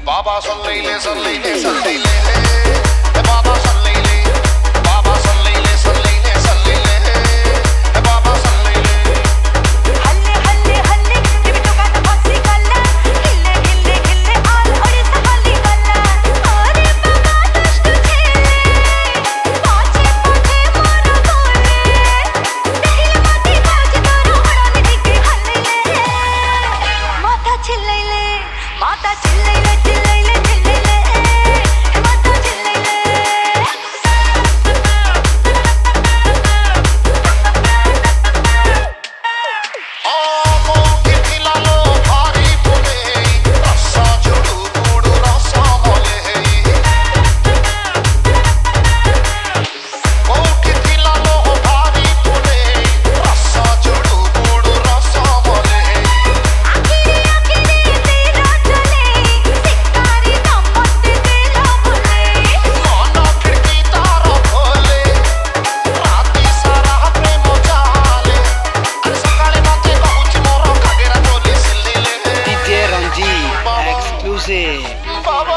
बाबा सल्लैले सल्लैले सल्लैले बाबा सल्लैले बाबा सल्लैले सल्लैले सल्लैले बाबा सल्लैले हल्ले हल्ले हल्ले किबिटोका बक्सी गल्ला हिले हिले हिले आल ओडिसा हल्ली गल्ला अरे बाबा दुष्ट खेले पाछे पाछे मारो गोले दहिल माटी बाज तारो हड़ाने दिखे हल्ले माता चिल्लैले चिल्लैले चिल्लैले माता चिल्लैले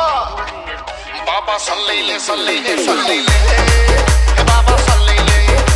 बाबा सल्लैले सल्लैले सल्लैले बाबा सल्लैले